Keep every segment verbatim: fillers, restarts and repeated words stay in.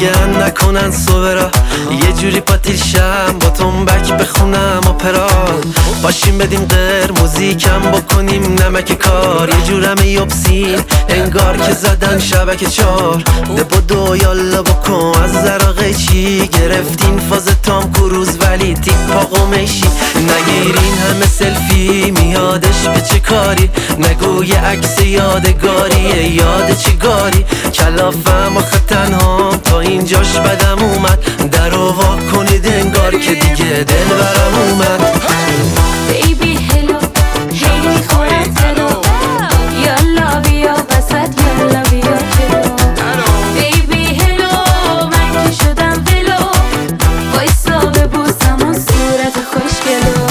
میگن نکنن صبرا، یه جوری پاتیل شم با تنبک بخونم اپرا. باشیم بدیم غیر موزیکم بکنیم نمک کار، یه جورم یوبسین انگار که زدن شبکه چار. ده بدو یالا بکن از زراقه چی گرفتین فاز تام کروز ولی تیک پا قمشی. نگیرین همه سلفی میادش به چه کاری، نگو یه عکس یادگاریه یاد چیگاری. کلافم آخه تنهام تا اینجاش بدم اومد، در رو وا کنید انگار که دیگه دل برم اومد. بیبی هلو هی خورم تلو، یالا بیا وسط یالا بیا جلو. بیبی هلو من که شدم ولو، وایسا ببوسم اون صورت خوشگلو.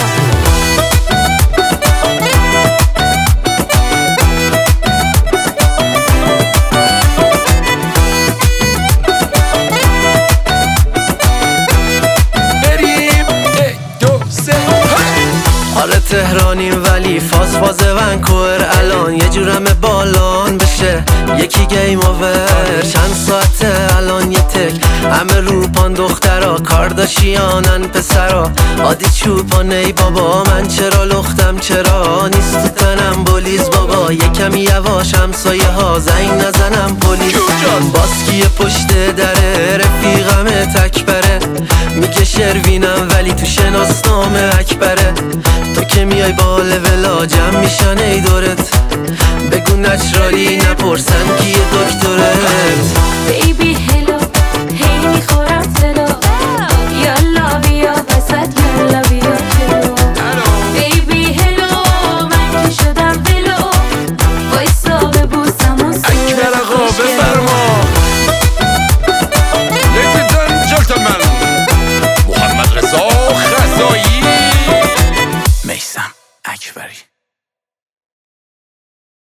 آره تهرانیم ولی فاز فاز ونکوور الان یه جورم بالان بشه یکی گیم اوور. چند ساعته الان یه تک همه روپان دخترا، کارداشیانن پسرا، عادی چوپان. ای بابا من چرا لختم چرا نیست تو تنم بولیز بابا، یکم یواش همسایه ها زنگ نزنم پلیس. باسکی پشت دره رفیقم تکبره، میگه شروینم ولی تو شناسنامه اکبره. تو که میای با لولا جمع میشن ای دورت، بگو نچرالی نپرسن کیه دکتر